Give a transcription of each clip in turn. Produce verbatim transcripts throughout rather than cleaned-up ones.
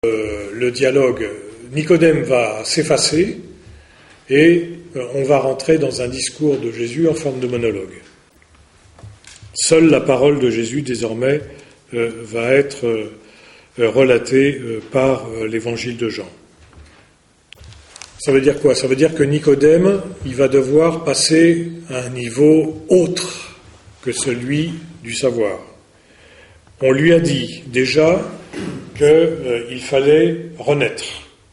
Euh, le dialogue, Nicodème va s'effacer et euh, on va rentrer dans un discours de Jésus en forme de monologue. Seule la parole de Jésus désormais euh, va être euh, relatée euh, par euh, l'évangile de Jean. Ça veut dire quoi? Ça veut dire que Nicodème, il va devoir passer à un niveau autre que celui du savoir. On lui a dit déjà qu'il euh, fallait renaître.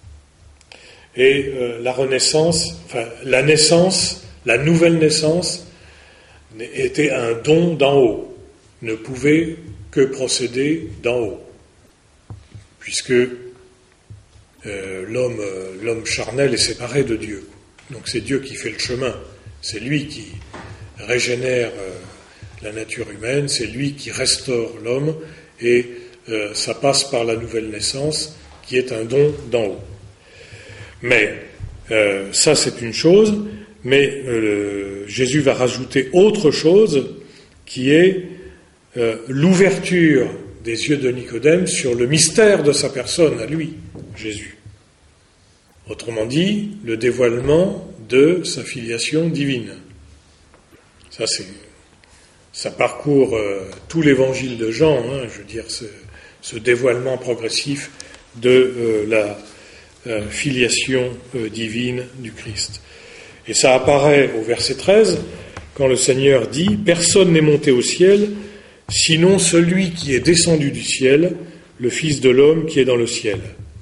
Et euh, la renaissance, enfin la naissance, la nouvelle naissance, était un don d'en haut, ne pouvait que procéder d'en haut, puisque euh, l'homme, euh, l'homme charnel est séparé de Dieu. Donc c'est Dieu qui fait le chemin, c'est lui qui régénère euh, la nature humaine, c'est lui qui restaure l'homme, et euh, ça passe par la nouvelle naissance, qui est un don d'en haut. Mais euh, ça c'est une chose, mais euh, Jésus va rajouter autre chose, qui est euh, l'ouverture des yeux de Nicodème sur le mystère de sa personne, à lui, Jésus. Autrement dit, le dévoilement de sa filiation divine. Ça, c'est, ça parcourt euh, tout l'évangile de Jean, hein, je veux dire, ce, ce dévoilement progressif de euh, la euh, filiation euh, divine du Christ. Et ça apparaît au verset treize, quand le Seigneur dit « Personne n'est monté au ciel, sinon celui qui est descendu du ciel, le Fils de l'homme qui est dans le ciel. »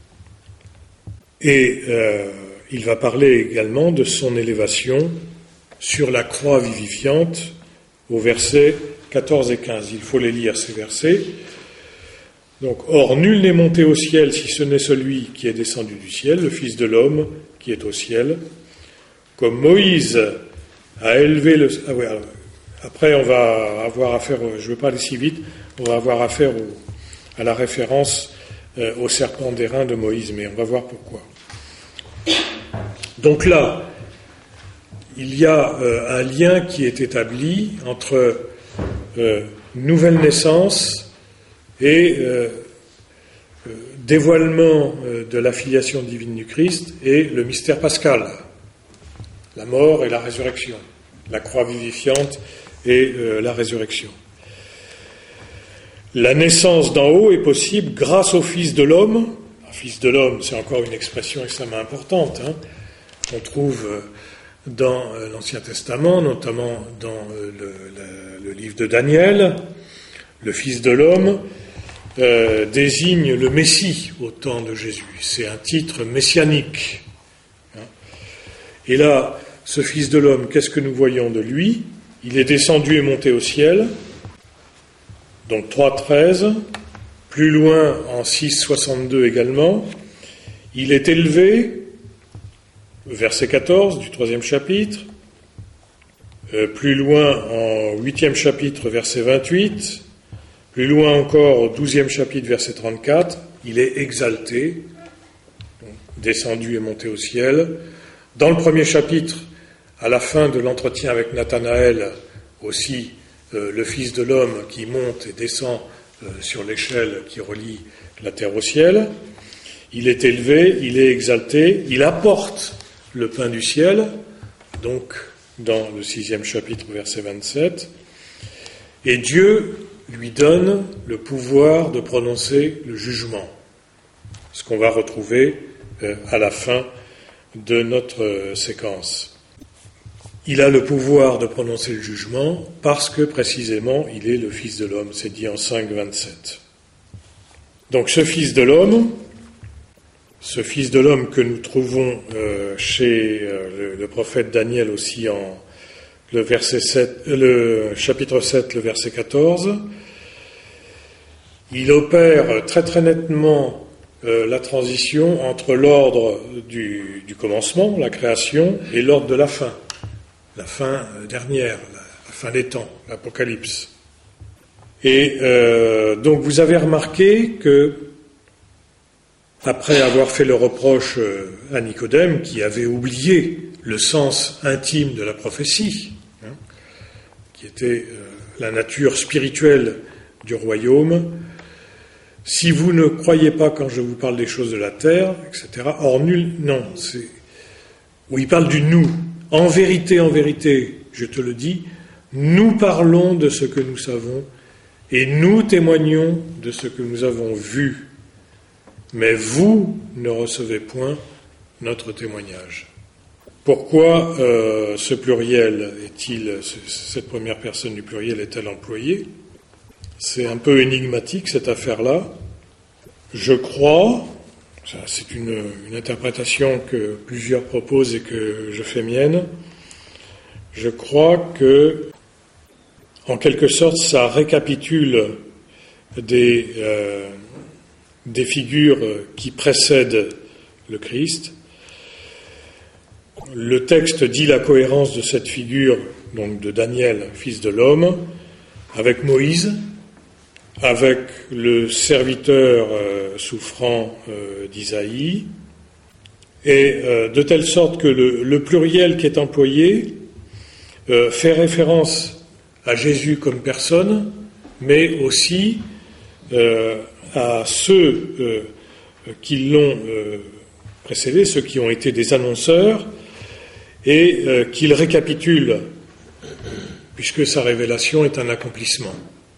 Et euh, il va parler également de son élévation sur la croix vivifiante au versets quatorze et quinze. Il faut les lire, ces versets. Donc, « Or, nul n'est monté au ciel si ce n'est celui qui est descendu du ciel, le Fils de l'homme qui est au ciel. Comme Moïse a élevé le... » Ah oui, alors, après, on va avoir affaire, je ne veux pas aller si vite, on va avoir affaire au, à la référence euh, au serpent d'airain de Moïse, mais on va voir pourquoi. Donc là, il y a euh, un lien qui est établi entre euh, nouvelle naissance et euh, euh, dévoilement euh, de la filiation divine du Christ et le mystère pascal, la mort et la résurrection, la croix vivifiante et euh, la résurrection. La naissance d'en haut est possible grâce au Fils de l'homme. Le Fils de l'homme, c'est encore une expression extrêmement importante, hein, qu'on trouve dans euh, l'Ancien Testament, notamment dans euh, le, le, le livre de Daniel. Le Fils de l'homme euh, désigne le Messie au temps de Jésus. C'est un titre messianique. Hein. Et là, ce Fils de l'homme, qu'est-ce que nous voyons de lui? Il est descendu et monté au ciel. Donc trois treize. Plus loin, en six soixante-deux également. Il est élevé, verset quatorze du troisième chapitre. Euh, plus loin, en huitième chapitre, verset vingt-huit. Plus loin encore, au douzième chapitre, verset trente-quatre. Il est exalté, donc, descendu et monté au ciel. Dans le premier chapitre, à la fin de l'entretien avec Nathanaël, aussi euh, le Fils de l'homme qui monte et descend euh, sur l'échelle qui relie la terre au ciel. Il est élevé, il est exalté, il apporte le pain du ciel, donc dans le sixième chapitre, verset vingt-sept, et Dieu lui donne le pouvoir de prononcer le jugement, ce qu'on va retrouver euh, à la fin de notre euh, séquence. Il a le pouvoir de prononcer le jugement parce que, précisément, il est le Fils de l'homme. C'est dit en cinq vingt-sept. Donc, ce Fils de l'homme, ce Fils de l'homme que nous trouvons euh, chez euh, le, le prophète Daniel aussi en le, verset sept, euh, le chapitre sept, le verset quatorze, il opère très très nettement euh, la transition entre l'ordre du, du commencement, la création, et l'ordre de la fin. La fin dernière, la fin des temps, l'Apocalypse. Et euh, donc vous avez remarqué que, après avoir fait le reproche à Nicodème, qui avait oublié le sens intime de la prophétie, hein, qui était euh, la nature spirituelle du royaume, si vous ne croyez pas quand je vous parle des choses de la terre, et cetera. Or, nul, non, c'est, où il parle du nous. En vérité, en vérité, je te le dis, nous parlons de ce que nous savons et nous témoignons de ce que nous avons vu. Mais vous ne recevez point notre témoignage. Pourquoi euh, ce pluriel est-il, cette première personne du pluriel est-elle employée? C'est un peu énigmatique cette affaire-là. Je crois, c'est une, une interprétation que plusieurs proposent et que je fais mienne, je crois que, en quelque sorte, ça récapitule des, euh, des figures qui précèdent le Christ. Le texte dit la cohérence de cette figure, donc de Daniel, fils de l'homme, avec Moïse, avec le serviteur euh, souffrant euh, d'Isaïe, et euh, de telle sorte que le, le pluriel qui est employé euh, fait référence à Jésus comme personne, mais aussi euh, à ceux euh, qui l'ont euh, précédé, ceux qui ont été des annonceurs, et euh, qu'il récapitule, puisque sa révélation est un accomplissement.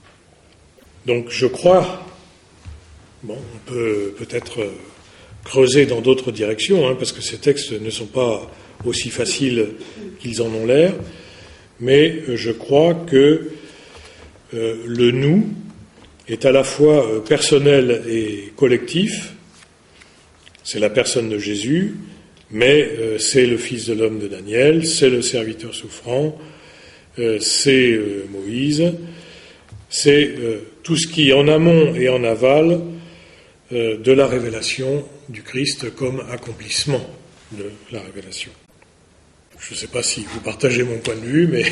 Donc je crois, bon, on peut peut-être creuser dans d'autres directions, hein, parce que ces textes ne sont pas aussi faciles qu'ils en ont l'air, mais je crois que euh, le nous est à la fois euh, personnel et collectif, c'est la personne de Jésus, mais euh, c'est le Fils de l'homme de Daniel, c'est le serviteur souffrant, euh, c'est euh, Moïse, c'est euh, tout ce qui, en amont et en aval, euh, de la révélation du Christ comme accomplissement de la révélation. Je ne sais pas si vous partagez mon point de vue, mais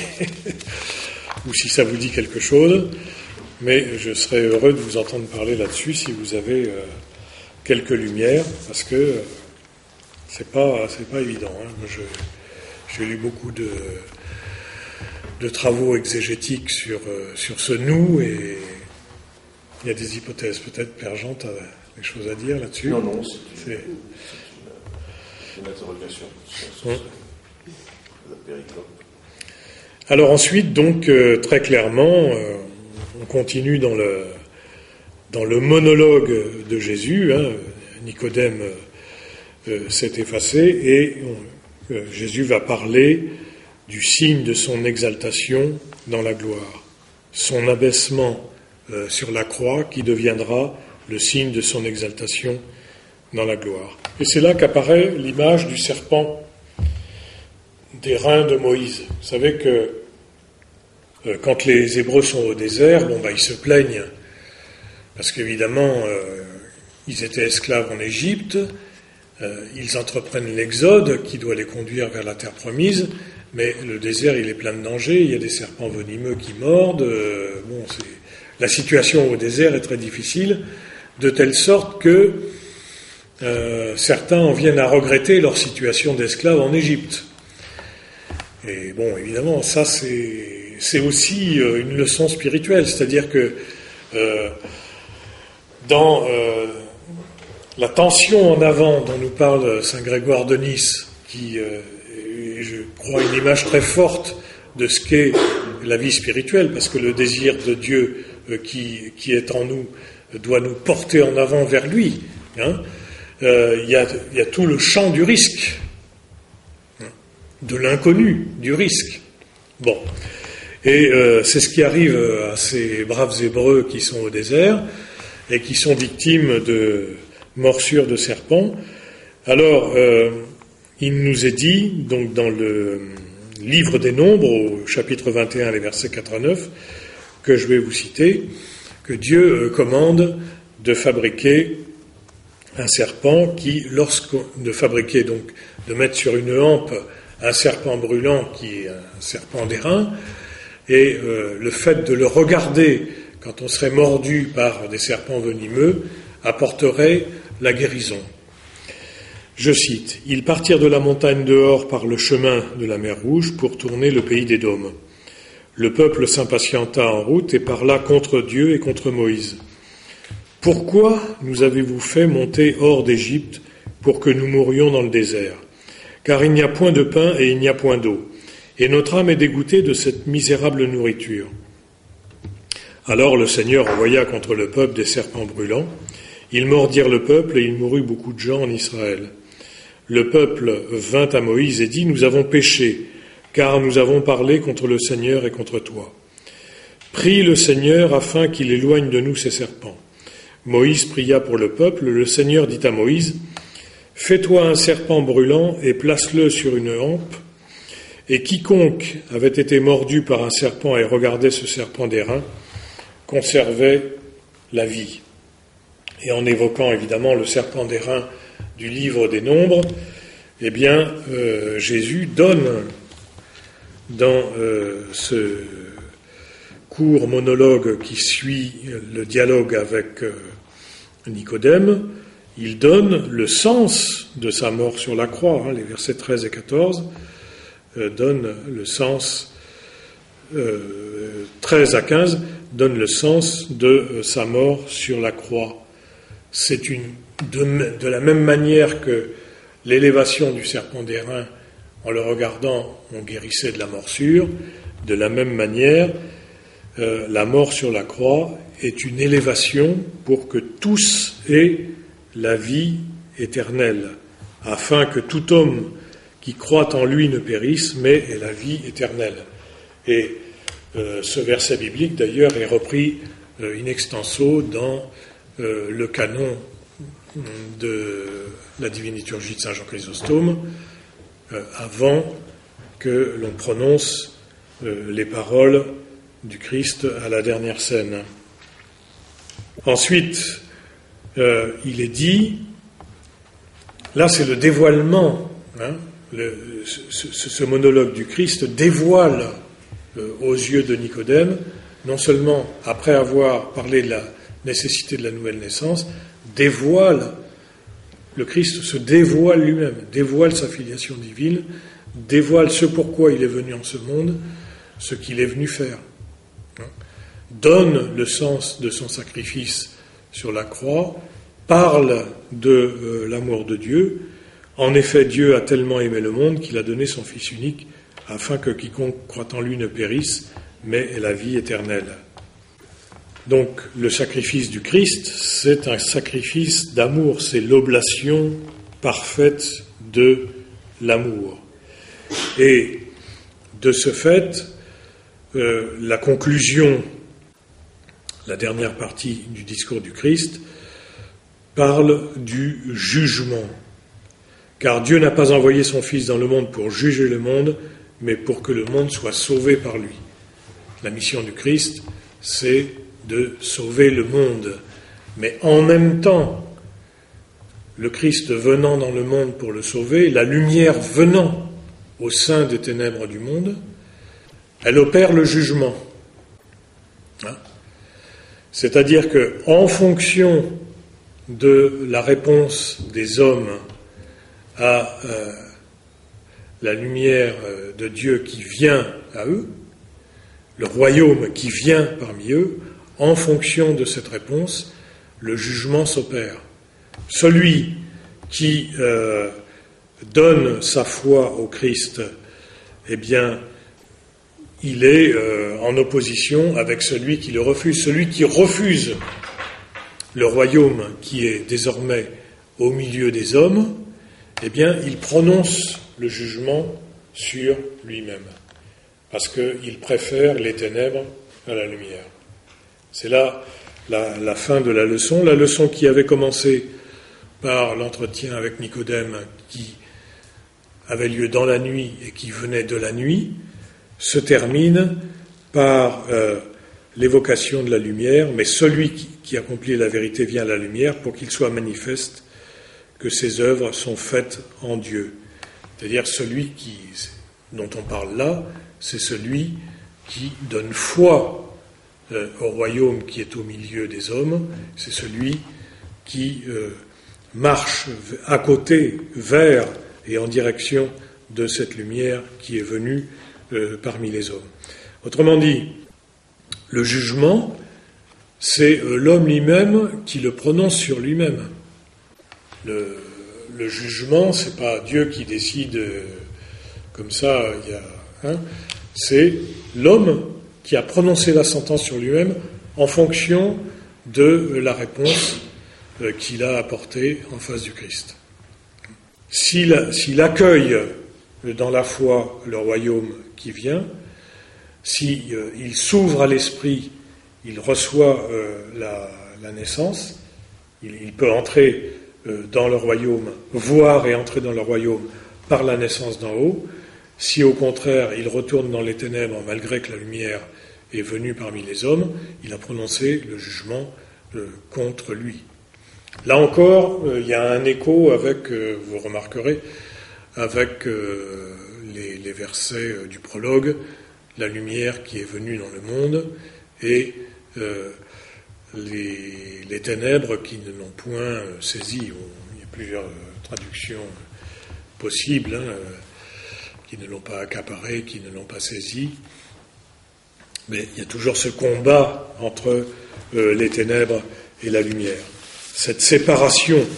ou si ça vous dit quelque chose, mais je serais heureux de vous entendre parler là-dessus si vous avez euh, quelques lumières, parce que euh, c'est pas c'est pas évident. Hein. Moi, je, j'ai lu beaucoup de de travaux exégétiques sur euh, sur ce nous, et il y a des hypothèses. Peut-être Père Jean, tu as des choses à dire là-dessus? Non, non, c'est, c'est... Une, c'est une interrogation sur, sur hum. la péricope. Alors ensuite, donc, euh, très clairement, euh, on continue dans le dans le monologue de Jésus. Hein, Nicodème euh, s'est effacé et on, euh, Jésus va parler du signe de son exaltation dans la gloire, son abaissement euh, sur la croix qui deviendra le signe de son exaltation dans la gloire. Et c'est là qu'apparaît l'image du serpent des reins de Moïse. Vous savez que euh, quand les Hébreux sont au désert, bon bah ils se plaignent parce qu'évidemment euh, ils étaient esclaves en Égypte, euh, ils entreprennent l'exode qui doit les conduire vers la terre promise, mais le désert il est plein de dangers, il y a des serpents venimeux qui mordent, euh, bon c'est la situation au désert est très difficile, de telle sorte que euh, certains en viennent à regretter leur situation d'esclaves en Égypte. Et bon, évidemment, ça c'est, c'est aussi euh, une leçon spirituelle, c'est-à-dire que euh, dans euh, la tension en avant dont nous parle saint Grégoire de Nice, qui euh, est, je crois, une image très forte de ce qu'est la vie spirituelle, parce que le désir de Dieu euh, qui, qui est en nous doit nous porter en avant vers lui. Hein. Euh, il y a, il y a tout le champ du risque, de l'inconnu, du risque. Bon. Et euh, c'est ce qui arrive à ces braves Hébreux qui sont au désert et qui sont victimes de morsures de serpents. Alors, euh, il nous est dit, donc dans le livre des Nombres, au chapitre vingt et un, les versets quatre à neuf, que je vais vous citer, que Dieu commande de fabriquer un serpent qui, lorsqu'on de fabriquer donc, de mettre sur une hampe un serpent brûlant qui est un serpent d'airain, et euh, le fait de le regarder quand on serait mordu par des serpents venimeux apporterait la guérison. Je cite, « Ils partirent de la montagne dehors par le chemin de la mer Rouge pour tourner le pays d'Édom. Le peuple s'impatienta en route et parla contre Dieu et contre Moïse. « Pourquoi nous avez-vous fait monter hors d'Égypte pour que nous mourions dans le désert ? Car il n'y a point de pain et il n'y a point d'eau. Et notre âme est dégoûtée de cette misérable nourriture. » Alors le Seigneur envoya contre le peuple des serpents brûlants. Ils mordirent le peuple et il mourut beaucoup de gens en Israël. Le peuple vint à Moïse et dit, « Nous avons péché, car nous avons parlé contre le Seigneur et contre toi. » Prie le Seigneur afin qu'il éloigne de nous ces serpents. Moïse pria pour le peuple. Le Seigneur dit à Moïse, « Fais-toi un serpent brûlant et place-le sur une hampe. Et quiconque avait été mordu par un serpent et regardait ce serpent d'airain conservait la vie. » Et en évoquant évidemment le serpent d'airain du livre des Nombres, eh bien, euh, Jésus donne dans euh, ce court monologue qui suit le dialogue avec euh, Nicodème, il donne le sens de sa mort sur la croix. Hein, les versets treize et quatorze euh, donnent le sens, euh, treize à quinze donnent le sens de euh, sa mort sur la croix. C'est une, de, de la même manière que l'élévation du serpent d'airain, en le regardant, on guérissait de la morsure, de la même manière, euh, la mort sur la croix est une élévation pour que tous aient la vie éternelle, afin que tout homme qui croit en lui ne périsse, mais ait la vie éternelle. Et euh, ce verset biblique, d'ailleurs, est repris euh, in extenso dans Euh, le canon de la divine liturgie de Saint Jean Chrysostome, euh, avant que l'on prononce euh, les paroles du Christ à la dernière scène. Ensuite, euh, il est dit, là c'est le dévoilement, hein, le, ce, ce monologue du Christ dévoile euh, aux yeux de Nicodème, non seulement après avoir parlé de la nécessité de la nouvelle naissance, dévoile, le Christ se dévoile lui-même, dévoile sa filiation divine, dévoile ce pourquoi il est venu en ce monde, ce qu'il est venu faire. Donne le sens de son sacrifice sur la croix, parle de euh, l'amour de Dieu. En effet, Dieu a tellement aimé le monde qu'il a donné son Fils unique, afin que quiconque croit en lui ne périsse, mais ait la vie éternelle. Donc, le sacrifice du Christ, c'est un sacrifice d'amour, c'est l'oblation parfaite de l'amour. Et de ce fait, euh, la conclusion, la dernière partie du discours du Christ, parle du jugement. Car Dieu n'a pas envoyé son Fils dans le monde pour juger le monde, mais pour que le monde soit sauvé par lui. La mission du Christ, c'est de sauver le monde. Mais en même temps, le Christ venant dans le monde pour le sauver, la lumière venant au sein des ténèbres du monde, elle opère le jugement. Hein ? C'est-à-dire que, en fonction de la réponse des hommes à euh, la lumière de Dieu qui vient à eux, le royaume qui vient parmi eux, en fonction de cette réponse, le jugement s'opère. Celui qui euh, donne sa foi au Christ, eh bien, il est euh, en opposition avec celui qui le refuse. Celui qui refuse le royaume qui est désormais au milieu des hommes, eh bien, il prononce le jugement sur lui-même, parce qu'il préfère les ténèbres à la lumière. C'est là la, la fin de la leçon. La leçon qui avait commencé par l'entretien avec Nicodème, qui avait lieu dans la nuit et qui venait de la nuit, se termine par euh, l'évocation de la lumière, mais celui qui, qui accomplit la vérité vient à la lumière pour qu'il soit manifeste que ses œuvres sont faites en Dieu. C'est-à-dire celui qui, dont on parle là, c'est celui qui donne foi euh, au royaume qui est au milieu des hommes, c'est celui qui euh, marche à côté, vers et en direction de cette lumière qui est venue euh, parmi les hommes. Autrement dit, le jugement c'est euh, l'homme lui-même qui le prononce sur lui-même. Le, le jugement, c'est pas Dieu qui décide euh, comme ça, il y a, hein, c'est l'homme qui a prononcé la sentence sur lui-même en fonction de euh, la réponse euh, qu'il a apportée en face du Christ. S'il, s'il accueille dans la foi le royaume qui vient, s'il euh, s'ouvre à l'esprit, il reçoit euh, la, la naissance, il, il peut entrer euh, dans le royaume, voir et entrer dans le royaume par la naissance d'en haut. Si au contraire il retourne dans les ténèbres malgré que la lumière est venue parmi les hommes, il a prononcé le jugement euh, contre lui. Là encore, euh, il y a un écho avec, euh, vous remarquerez, avec euh, les, les versets euh, du prologue, la lumière qui est venue dans le monde et euh, les, les ténèbres qui ne l'ont point euh, saisi. Il y a plusieurs euh, traductions possibles, hein, euh, qui ne l'ont pas accaparé, qui ne l'ont pas saisi. Mais il y a toujours ce combat entre euh, les ténèbres et la lumière. Cette séparation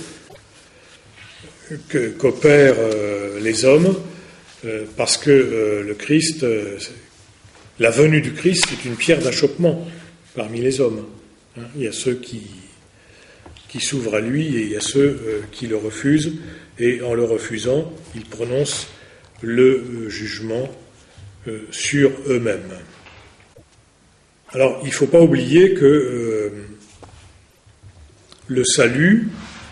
que, qu'opèrent euh, les hommes, euh, parce que euh, le Christ, euh, la venue du Christ est une pierre d'achoppement parmi les hommes. Hein, il y a ceux qui, qui s'ouvrent à lui et il y a ceux euh, qui le refusent, et en le refusant, ils prononcent le euh, jugement euh, sur eux-mêmes. Alors, il ne faut pas oublier que euh, le salut,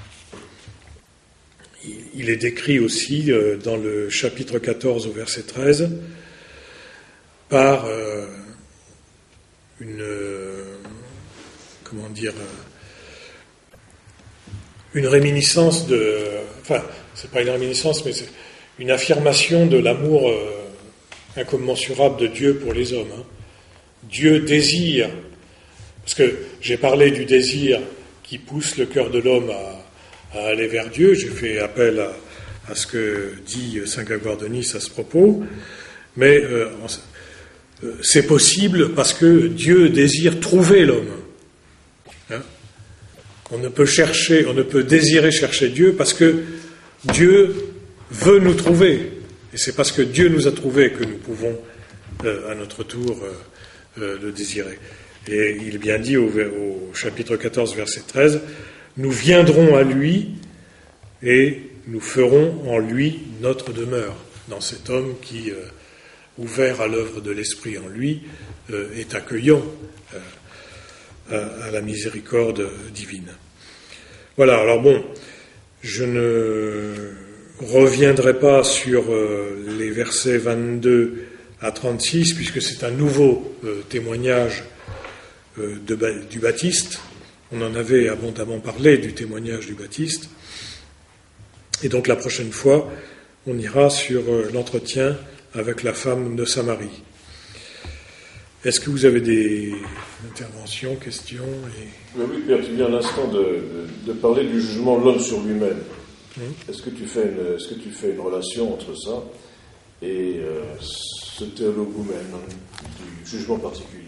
il est décrit aussi euh, dans le chapitre quatorze au verset treize par euh, une, euh, comment dire, euh, une réminiscence de, enfin, c'est pas une réminiscence, mais c'est une affirmation de l'amour euh, incommensurable de Dieu pour les hommes. Hein. Dieu désire, parce que j'ai parlé du désir qui pousse le cœur de l'homme à, à aller vers Dieu, j'ai fait appel à, à ce que dit saint Grégoire de Nice à ce propos, mais euh, c'est possible parce que Dieu désire trouver l'homme. Hein? On ne peut chercher, on ne peut désirer chercher Dieu parce que Dieu veut nous trouver, et c'est parce que Dieu nous a trouvés que nous pouvons euh, à notre tour euh, euh, le désirer. Et il est bien dit au, au chapitre quatorze, verset treize, « Nous viendrons à lui et nous ferons en lui notre demeure. » Dans cet homme qui, euh, ouvert à l'œuvre de l'Esprit en lui, euh, est accueillant euh, à, à la miséricorde divine. Voilà, alors bon, je ne reviendrai pas sur euh, les versets vingt-deux à trente-six, puisque c'est un nouveau euh, témoignage De, du Baptiste. On en avait abondamment parlé du témoignage du Baptiste. Et donc la prochaine fois, on ira sur l'entretien avec la femme de Samarie. Est-ce que vous avez des interventions, questions et... Oui, Père, tu viens à l'instant de, de, de parler du jugement de l'homme sur lui-même. Hum. Est-ce que tu fais une, est-ce que tu fais une relation entre ça et euh, ce théologoumen du jugement particulier?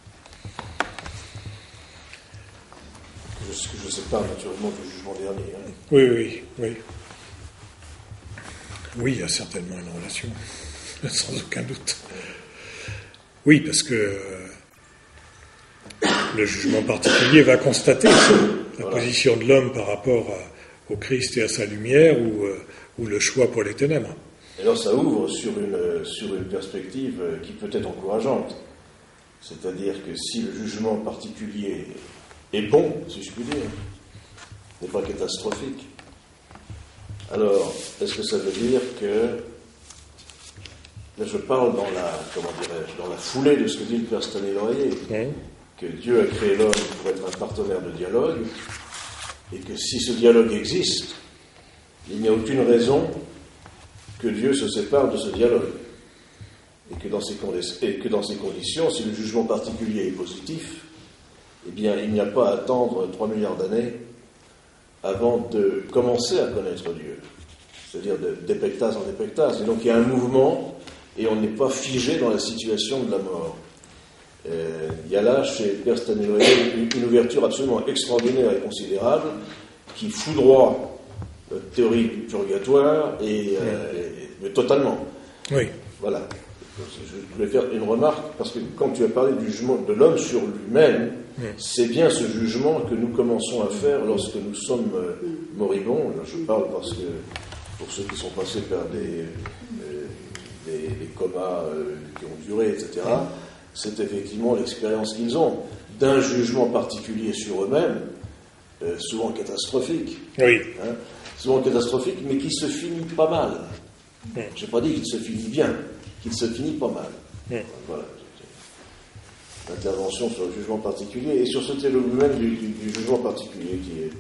Ce que je sépare naturellement du jugement dernier. Hein. Oui, oui, oui. Oui, il y a certainement une relation, sans aucun doute. Oui, parce que euh, le jugement particulier va constater ça, la voilà. position de l'homme par rapport à, au Christ et à sa lumière, ou, euh, ou le choix pour les ténèbres. Et alors ça ouvre sur une, sur une perspective qui peut être encourageante. C'est-à-dire que si le jugement particulier est bon, si je puis dire, n'est pas catastrophique, alors est-ce que ça veut dire que, là je parle dans la, comment dirais-je, dans la foulée de ce que dit le Père Stanley-Laurier, mmh. que Dieu a créé l'homme pour être un partenaire de dialogue, et que si ce dialogue existe, il n'y a aucune raison que Dieu se sépare de ce dialogue, et que dans ces, condi- et que dans ces conditions, si le jugement particulier est positif, eh bien, il n'y a pas à attendre trois milliards d'années avant de commencer à connaître Dieu. C'est-à-dire de, d'épectase en épectase. Et donc, il y a un mouvement, et on n'est pas figé dans la situation de la mort. Euh, il y a là, chez Père Stanislas, une, une ouverture absolument extraordinaire et considérable qui foudroie la théorie du purgatoire, et, euh, et, mais totalement. Oui. Voilà. Je voulais faire une remarque, parce que quand tu as parlé du jugement de l'homme sur lui-même, mmh. c'est bien ce jugement que nous commençons à faire lorsque nous sommes euh, moribonds. Là, je parle parce que, pour ceux qui sont passés par des, euh, des, des comas euh, qui ont duré, et cetera, mmh. c'est effectivement l'expérience qu'ils ont d'un jugement particulier sur eux-mêmes, euh, souvent catastrophique. Oui. Hein, souvent catastrophique, mais qui se finit pas mal. Mmh. Je n'ai pas dit qu'il se finit bien. Il se finit pas mal. Mmh. Voilà. L'intervention sur le jugement particulier et sur ce théologumène du, du, du jugement particulier qui est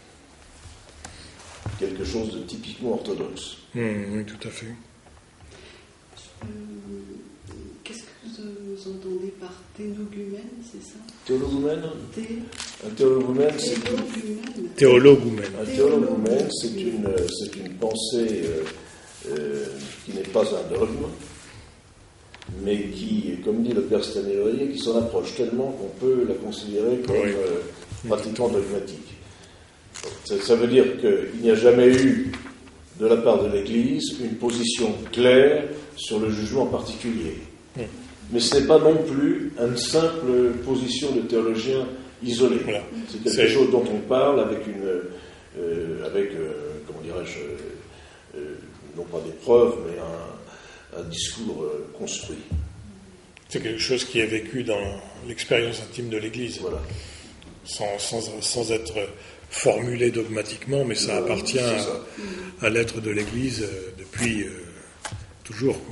quelque chose de typiquement orthodoxe. Mmh, oui, tout à fait. Euh, qu'est-ce que vous entendez par théologumène, c'est ça? Théologumène Thé... Un théologumène, c'est une... Théologumène. Un théologumène, c'est une, c'est une pensée euh, euh, qui n'est pas un dogme, mais qui, comme dit le Père Stanislas, qui s'en approche tellement qu'on peut la considérer comme oui. euh, pratiquement dogmatique. Ça, ça veut dire qu'il n'y a jamais eu, de la part de l'Église, une position claire sur le jugement particulier. Oui. Mais ce n'est pas non plus une simple position de théologien isolé. Voilà. C'est quelque C'est... chose dont on parle avec une, euh, avec, euh, comment dirais-je, euh, non pas des preuves, mais un, un discours euh, construit. C'est quelque chose qui est vécu dans l'expérience intime de l'Église, voilà. sans, sans, sans être formulé dogmatiquement, mais ça appartient à, ça. à l'être de l'Église euh, depuis euh, toujours. Quoi.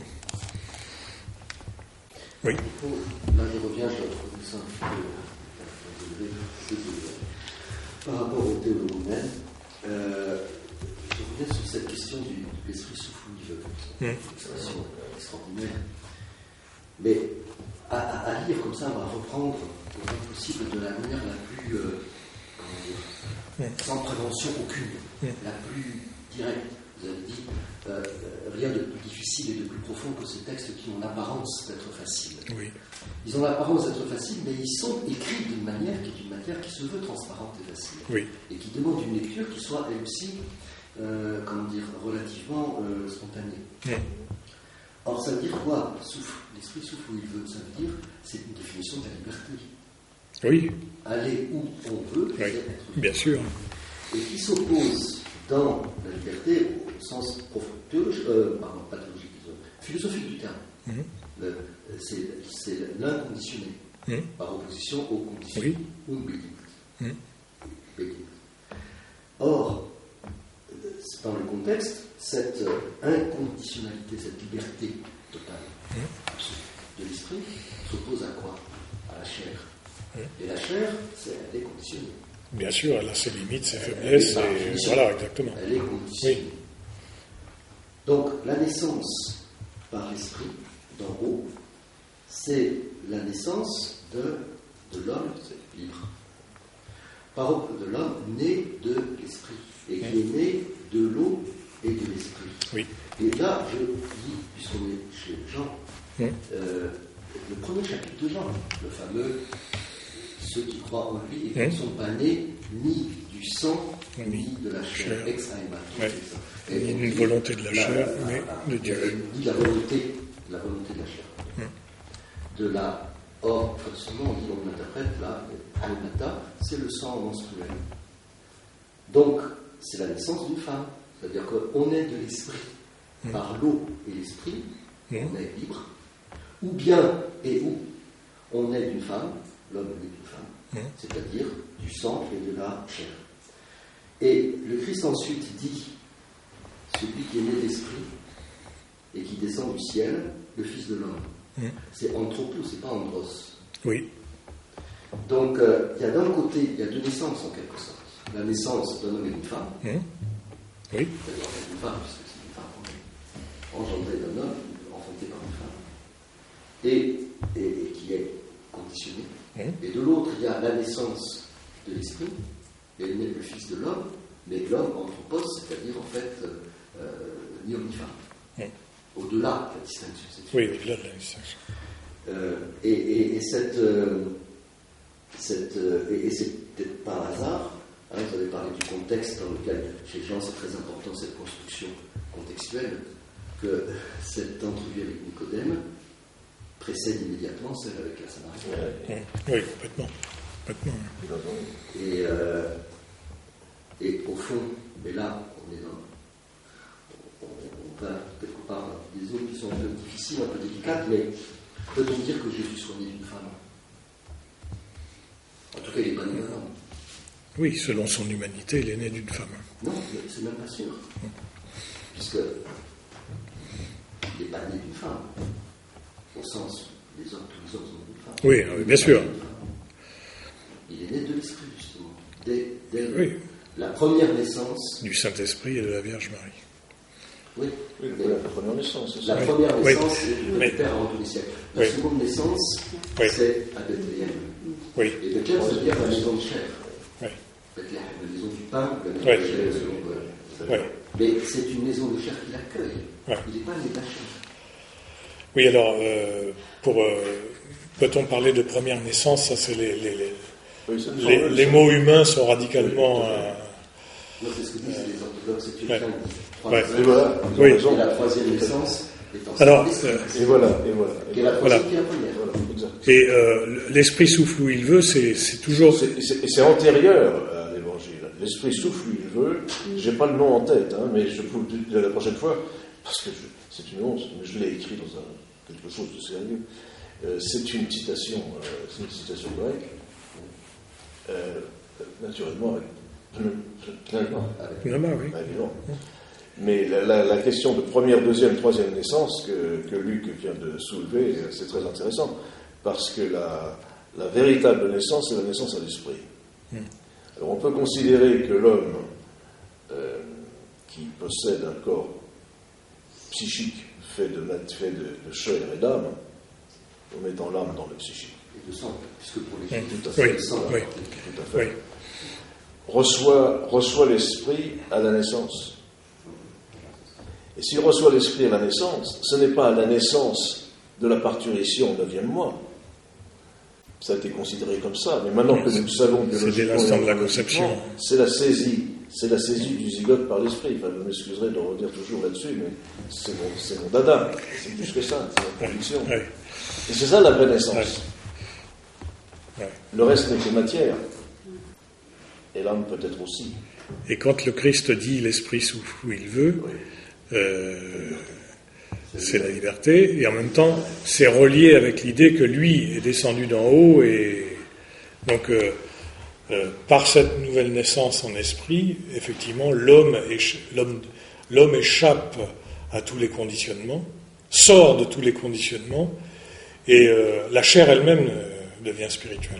Oui. Là, je reviens, je retrouve ça un peu par rapport au théologumène. Euh, je reviens sur cette question du, de l'esprit souffouilleux, une expression extraordinaire. Mais à, à, à lire comme ça, on va reprendre autant possible de la manière la plus, euh, comment dire, sans prévention aucune, la plus directe. Vous avez dit, euh, rien de plus difficile et de plus profond que ces textes qui ont l'apparence d'être faciles. Oui. Ils ont l'apparence d'être faciles, mais ils sont écrits d'une manière qui est une matière qui se veut transparente et facile. Oui. Et qui demande une lecture qui soit, elle aussi, euh, comment dire, relativement euh, spontanée. Oui. Or, ça veut dire quoi? Souffle. L'esprit souffle où il veut. Ça veut dire, c'est une définition de la liberté. Oui. Aller où on veut, oui. c'est être bien sûr. Et qui s'oppose dans la liberté au sens profond, théologique, euh, pardon, pas théologique, philosophique du terme. Mm-hmm. Le, c'est, c'est l'inconditionné, mm-hmm. par opposition aux conditions. Oui. Mm-hmm. Or, dans le contexte, cette inconditionnalité, cette liberté totale mm-hmm. de l'esprit s'oppose à quoi? À la chair. Mm-hmm. Et la chair, c'est, elle est conditionnée. Bien sûr, elle a ses limites, ses faiblesses, et voilà, exactement. Elle est conditionnée. Oui. Donc, la naissance par l'esprit, d'en haut, c'est la naissance de, de l'homme libre. Par de l'homme né de l'esprit, et qui mmh. est né de l'eau et de l'esprit. Oui. Et là, je dis, puisqu'on est chez Jean, mmh. euh, le premier chapitre de Jean, le fameux ceux qui croient en lui et qui ne mmh. sont pas nés ni du sang, oui. ni de la chair, chair. Ex aequo. Ouais. Ni une volonté de la, la chair, la, mais la, de Dieu. Ni la volonté, la volonté de la chair. Mmh. De la... Or, traditionnellement, on dit, on interprète la aemata, c'est le sang menstruel. Donc, c'est la naissance d'une femme. C'est-à-dire qu'on est de l'esprit mmh. par l'eau et l'esprit, mmh. on est libre. Ou bien, et où, on est d'une femme, l'homme est d'une femme, mmh. c'est-à-dire du sang et de la chair. Et le Christ ensuite dit, celui qui est né d'esprit et qui descend du ciel, le Fils de l'homme. Mmh. C'est anthropo, c'est pas andros. Oui. Donc, euh, il y a d'un côté, il y a deux naissances en quelque sorte. La naissance d'un homme et d'une femme. Mmh. Oui. D'ailleurs, une femme, puisque c'est une femme engendrée d'un homme, enfantée par une femme. Et, et, et qui est conditionnée. Mmh. Et de l'autre, il y a la naissance de l'esprit, et naît le Fils de l'homme, mais l'homme anthropos, c'est-à-dire en fait euh, ni homme ni femme. Mmh. Au-delà de la distinction sexuelle. Oui, au-delà de la distinction. Euh, et, et, et cette, euh, cette euh, et, et c'est peut-être par hasard, hein, vous avez parlé du contexte dans lequel, chez Jean, c'est très important cette construction contextuelle, que cette entrevue avec Nicodème précède immédiatement celle avec la Samaritaine. Oui, complètement. complètement. Et, euh, et au fond, mais là, on est dans. On, on va quelque part dans des zones qui sont un peu difficiles, un peu délicates, mais peut-on dire que Jésus soit né d'une femme? En tout cas, il n'est pas né d'un homme. Oui, selon son humanité, il est né d'une femme. Non, c'est même pas sûr. Puisque il n'est pas né d'une femme, au sens où les hommes, tous les hommes sont d'une femme. Oui, oui, bien sûr. Il est né de l'Esprit, justement. Dès, dès oui. la première naissance. Du Saint-Esprit et de la Vierge Marie. Oui, oui la, la première naissance, c'est ça. La première oui. naissance, c'est le Père avant tous les siècles. La oui. seconde naissance, oui. c'est à Bethléem. Oui. Et Bethléem, ça veut dire la maison de chair. Oui. Bethléem, la maison du pain, la maison oui. de chair, selon oui. Mais c'est une maison de chair qui l'accueille. Oui. Il n'est pas né de la chair. Oui, alors, euh, pour, euh, peut-on parler de première naissance? Ça, c'est les, les, les, oui, les, les mots humains sont radicalement. Oui, euh, non, c'est ce que disent les orthodoxes et ouais. chrétiens. Ouais. Et voilà, oui. Et la troisième naissance est en alors, euh, et voilà, et voilà. Et la troisième voilà. qui est la première. Voilà, exact. Et euh, l'esprit souffle où il veut, c'est, c'est toujours. C'est, c'est, c'est antérieur à l'évangile. L'esprit souffle où il veut. J'ai pas le nom en tête, hein, mais je vous le dis la prochaine fois, parce que je, c'est une honte, mais je l'ai écrit dans un, quelque chose de sérieux. Euh, c'est une citation, euh, c'est une citation grecque, euh, naturellement avec pleinement. Pneuma, oui. Évidemment. Mais la, la, la question de première, deuxième, troisième naissance que, que Luc vient de soulever, c'est très intéressant, parce que la, la véritable naissance, c'est la naissance à l'esprit. Mm. Alors on peut considérer que l'homme euh, qui possède un corps psychique fait de, fait de, de chair et d'âme, en mettant l'âme dans le psychique. Et de sang, puisque pour les mm. Tout à fait. Oui. Sang, Oui. Tout à fait. Oui. Reçoit, reçoit l'esprit à la naissance. Et s'il reçoit l'esprit à la naissance, ce n'est pas à la naissance de la parturition au neuvième mois. Ça a été considéré comme ça, mais maintenant que nous savons que c'est dès l'instant de la conception. C'est la saisie, c'est la saisie du zygote par l'esprit. Enfin, vous m'excuserez de revenir toujours là-dessus, mais c'est mon, c'est mon dada. C'est plus que ça, c'est ma conviction. Oui. Et c'est ça la vraie naissance. Oui. Oui. Le reste n'est que matière. Et l'âme peut-être aussi. Et quand le Christ dit l'esprit souffle où il veut, oui. euh, c'est la liberté, et en même temps, c'est relié avec l'idée que lui est descendu d'en haut, et donc, euh, euh, par cette nouvelle naissance en esprit, effectivement, l'homme, écha- l'homme, l'homme échappe à tous les conditionnements, sort de tous les conditionnements, et euh, la chair elle-même euh, devient spirituelle.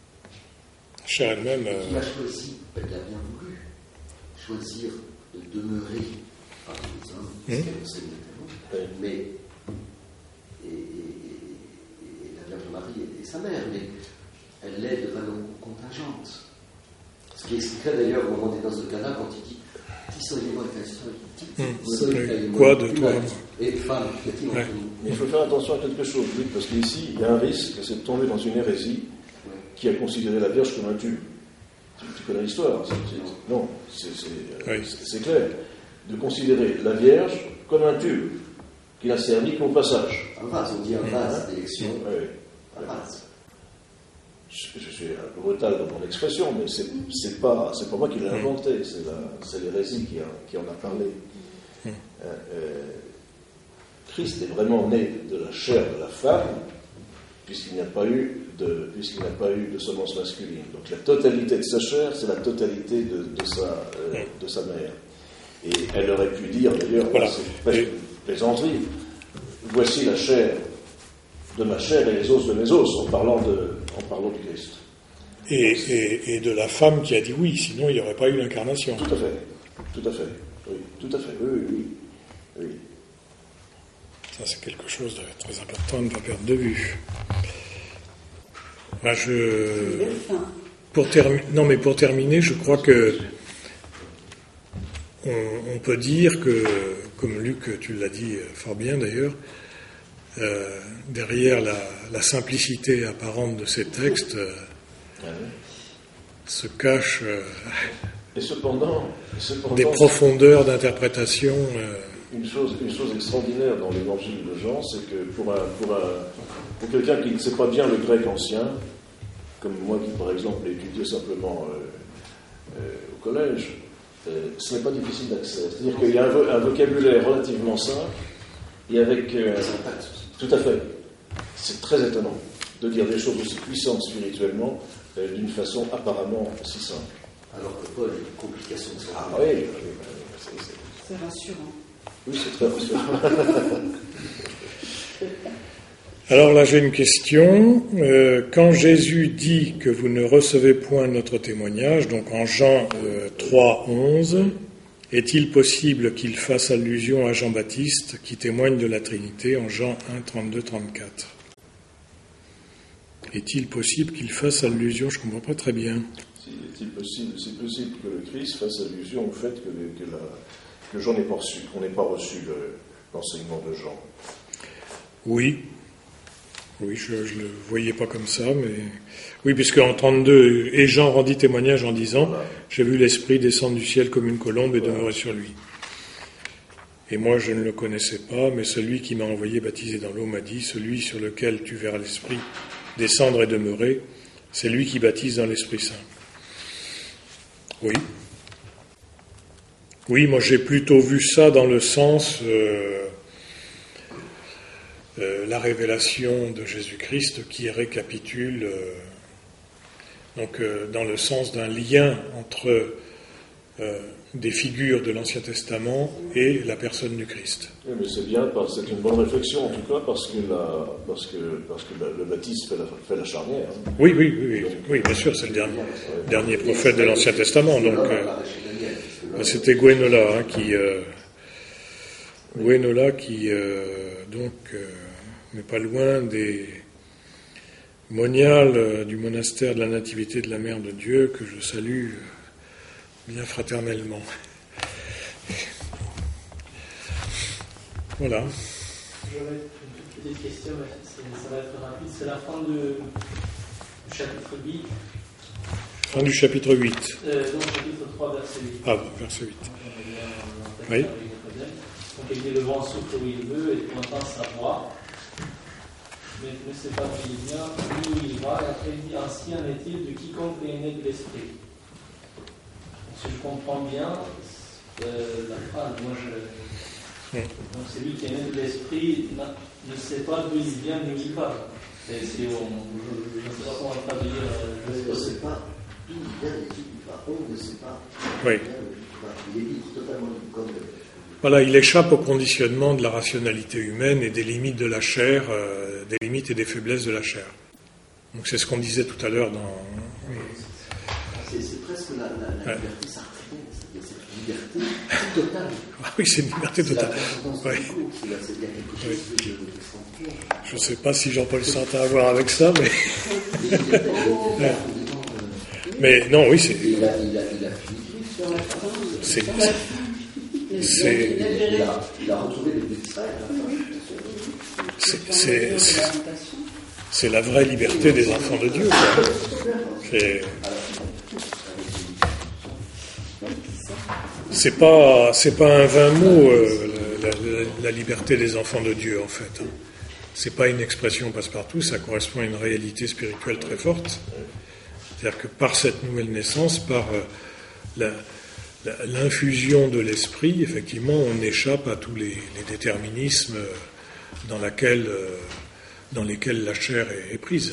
La chair elle-même... Euh, il a choisi, il a bien voulu, choisir de demeurer parmi les hommes, ce qu'elle enseigne tellement, mais, et, et, et, et la Vierge Marie est, est sa mère, mais elle l'est de façon contingente. Ce qui expliquerait d'ailleurs au moment des noces de Cana quand il dit qui soyez-moi et quoi de toi et femme, qu'est-il entre nous? Mais il faut faire attention à quelque chose, Luc, parce qu'ici, il y a un risque, c'est de tomber dans une hérésie qui a considéré la Vierge comme un tube. Tu, tu connais l'histoire? C'est, c'est, non, c'est, c'est, oui. c'est, c'est clair. De considérer la Vierge comme un tube qui n'a servi qu'au passage. Un vase, on dit un vase d'élection. Oui. Un vase. Je, je suis un peu brutal dans mon expression, mais c'est, c'est, pas, c'est pas moi qui l'ai inventé, c'est, la, c'est l'hérésie qui, a, qui en a parlé. Euh, euh, Christ est vraiment né de la chair de la femme, puisqu'il n'y a pas eu de, puisqu'il n'y a pas eu de semence masculine. Donc la totalité de sa chair, c'est la totalité de, de, sa, euh, de sa mère. Et elle aurait pu dire, d'ailleurs, voilà. c'est presque une plaisanterie, voici la chair de ma chair et les os de mes os, en parlant, de, en parlant du Christ. Et, et, et de la femme qui a dit oui, sinon il n'y aurait pas eu l'incarnation. Tout à fait, tout à fait, oui, tout à fait, oui, oui, oui. Ça, c'est quelque chose de très important à ne pas perdre de vue. Moi, je... Pour termi... Non, mais pour terminer, je crois que on, on peut dire que, comme Luc, tu l'as dit fort bien d'ailleurs, euh, derrière la, la simplicité apparente de ces textes euh, Ah oui. se cachent euh, Et cependant, cependant des profondeurs d'interprétation. Euh, une chose, une chose extraordinaire dans l'évangile de Jean, c'est que pour, un, pour, un, pour quelqu'un qui ne sait pas bien le grec ancien, comme moi qui par exemple l'ai étudié simplement euh, euh, au collège, euh, ce n'est pas difficile d'accès. C'est-à-dire qu'il y a un, vo- un vocabulaire relativement simple, et avec... Euh, tout à fait. C'est très étonnant de dire des choses aussi puissantes spirituellement euh, d'une façon apparemment si simple. Alors que Paul a une complication de Ah ça. oui, oui, oui, c'est, c'est... C'est rassurant. oui, c'est très rassurant. Alors là, j'ai une question. Euh, quand Jésus dit que vous ne recevez point notre témoignage, donc en Jean euh, trois, onze, est-il possible qu'il fasse allusion à Jean-Baptiste qui témoigne de la Trinité en Jean un, trente-deux, trente-quatre? Est-il possible qu'il fasse allusion? Je ne comprends pas très bien. Est-il possible, c'est possible que le Christ fasse allusion au fait que, que, la, que Jean n'ait pas reçu, qu'on n'ait pas reçu le, l'enseignement de Jean? Oui. Oui, je ne le voyais pas comme ça, mais... Oui, puisque en trente-deux, et Jean rendit témoignage en disant Voilà. « J'ai vu l'Esprit descendre du ciel comme une colombe et Voilà. demeurer sur lui. » Et moi, je ne le connaissais pas, mais celui qui m'a envoyé baptiser dans l'eau m'a dit « Celui sur lequel tu verras l'Esprit descendre et demeurer, c'est lui qui baptise dans l'Esprit Saint. » Oui. Oui, moi j'ai plutôt vu ça dans le sens... Euh, Euh, la révélation de Jésus-Christ qui récapitule euh, donc euh, dans le sens d'un lien entre euh, des figures de l'Ancien Testament et la personne du Christ. Oui, mais c'est bien, parce- c'est une bonne réflexion en tout cas, parce que, la, parce que, parce que la- le baptême fait la, fait la charnière. Hein. Oui, oui, oui, oui, oui, bien sûr, c'est le dernier, dernier prophète de l'Ancien Testament. Donc, euh, c'était Gwenola hein, qui, euh, Gwenola qui euh, donc euh, n'est pas loin des moniales euh, du monastère de la Nativité de la Mère de Dieu que je salue euh, bien fraternellement. Voilà. J'aurais une petite question, mais c'est- ça va être rapide. C'est la fin de- du chapitre huit, Fin du chapitre huit. euh, donc chapitre trois, verset huit. Ah, verset huit. Oui. Oui. Donc il dit le vent souffle où il veut et tu entends sa voix, mais tu ne sais pas d'où il vient, ni où il va. Et après il dit ainsi en est-il de quiconque est né de l'esprit. Donc, si je comprends bien, euh, la phrase, moi je. Oui. Donc celui qui est né de l'esprit n'a- ne sait pas d'où il vient ni où il va. Et si on, je, je ne sais pas comment traduire. euh, On je sais ne pas. sait pas d'où il vient et qui il va. On ne sait pas. Oui. Il est libre totalement libre comme. Voilà, il échappe au conditionnement de la rationalité humaine et des limites de la chair, euh, des limites et des faiblesses de la chair. Donc c'est ce qu'on disait tout à l'heure dans... C'est, c'est presque la, la, la Ouais. liberté sartréenne, c'est-à-dire cette liberté totale. Ah oui, c'est une liberté C'est la totale. transcendance Ouais. du coup, c'est, la, c'est bien quelque chose de, de, de frontière. Je ne sais pas si Jean-Paul Sartre a à voir avec ça, mais... Il est tellement, euh, Mais non, oui, c'est... il a, il a, il a fini. Sur la fin, C'est- sur la fin. c'est- Il a Il géré a, il a retrouvé le but d'Israël. C'est, dans c'est, la c'est, présentation. c'est la vraie liberté des enfants de Dieu. Quoi. C'est, c'est pas, c'est pas un vain mot, euh, la, la- la liberté des enfants de Dieu, en fait. hein. C'est pas une expression passe-partout, ça correspond à une réalité spirituelle très forte. C'est-à-dire que par cette nouvelle naissance, par euh, la, la- l'infusion de l'esprit, effectivement, on échappe à tous les, les déterminismes euh, dans, laquelle, euh, dans lesquels la chair est, est prise.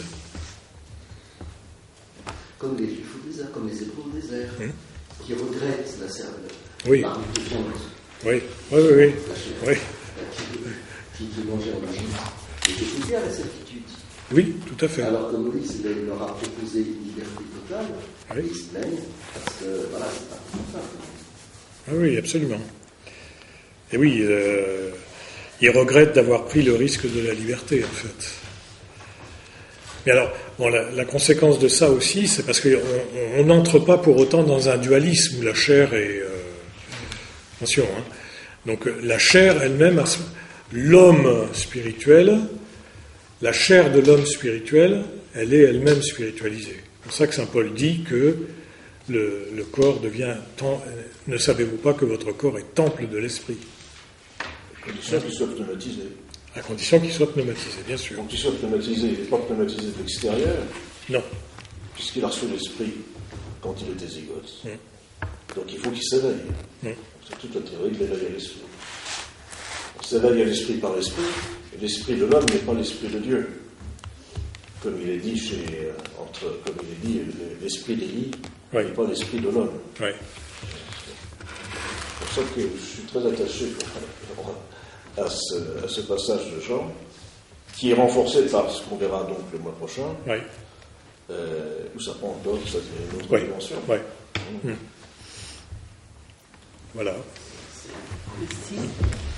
Comme les Juifs au désert, comme les Hébreux au désert, Hum. qui regrettent la serve. Oui. L'arme de viande, Oui, oui, oui, oui. la chair, Oui, qui, qui mangeait en Égypte, était poussée à la servitude. oui, tout à fait. Alors que Moïse il leur a proposé une liberté totale, Oui. et ils se plaignent, parce que voilà, c'est pas tout ça. Ah oui, absolument. Et oui, euh, il regrette d'avoir pris le risque de la liberté, en fait. Mais alors, bon, la, la conséquence de ça aussi, c'est parce qu'on n'entre pas pour autant dans un dualisme où la chair est... Euh, attention, hein. Donc la chair elle-même, l'homme spirituel, la chair de l'homme spirituel, elle est elle-même spiritualisée. C'est pour ça que saint Paul dit que le, le corps devient... Tem- ne savez-vous pas que votre corps est temple de l'esprit? À condition qu'il soit pneumatisé. À condition qu'il soit pneumatisé, bien sûr. Donc qu'il soit pneumatisé, il n'est pas pneumatisé de l'extérieur, Non. puisqu'il a reçu l'esprit quand il était zygote. Mm. Donc il faut qu'il s'éveille. Mm. C'est toute la théorie de l'éveil à l'esprit. On s'éveille à l'esprit par l'esprit, et l'esprit de l'homme n'est pas l'esprit de Dieu. Comme il est dit chez, entre, comme il est dit, l'esprit d'Élie Oui. n'est pas l'esprit de l'homme. Oui. C'est pour ça que je suis très attaché à ce, à ce passage de Jean, qui est renforcé par ce qu'on verra donc le mois prochain, Oui. euh, où ça prend encore ça devient une autre Oui. dimension. Oui. Mm. Voilà. Merci.